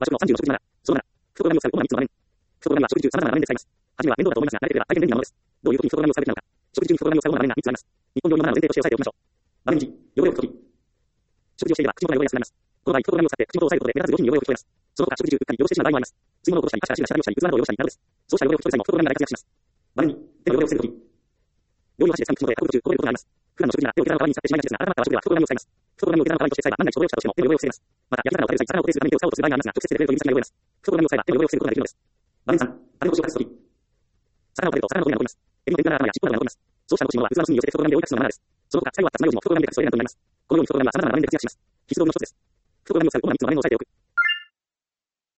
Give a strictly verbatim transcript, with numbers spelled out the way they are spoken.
和食のさんじゅうの食事なな、そのなな、プログラムを使う主なみっつの場面。プログラムは食事中様々な場面で使います。はじめは面倒だと思いますが、慣れていれば大変便利なものです。どういう時にプログラムを使うべきなのか。食事中にプログラムを使う主な場面がみっつあります。日本料理のマナーを前提として押さえておきましょう。場面いち、汚れを拭くとき。食事をしていれば口元が汚れやすくなります。この場合、プログラムを使って口元を押さえることで目立つ動きに汚れを拭き取れます。その他、食事中うっかり汚してしまう場合もあります。吸い物を落としたり、箸や足が下に落ちたり、器などを汚したりなどです。そうした汚れを拭き取る際もプログラムが大活躍します。場面に、手の汚れを防ぐとき。料理を箸で掴む口元で運ぶ途中、こぼれることがあります。普段の食事なら手を下の代わりに使ってしまいがちですが、改まった和食ではプログラムを使います。プログラムを下の代わりとして使えば、万が一こぼれ落ちたとしても手の汚れを防げます。また、焼き魚を食べる際、魚を固定するために手を使おうとする場合がありますが、直接手で触れると指先が汚れます。プログラムを使えば手の汚れを防ぐことができるのです。場面さん、食べ残しを隠すとき。魚を食べると魚のゴミが残ります。エビの天ぷらや頭や尻尾などが残ります。そうした残し物は器の隅に寄せてプログラムで追い隠すのがマナーです。その他、最後は雑な用事もプログラムで隠すと選んとなります。このようにプログラムは様々な場面で活躍します。必須道具の一つです。プログラムを使う主なみっつの場面を押さえておく。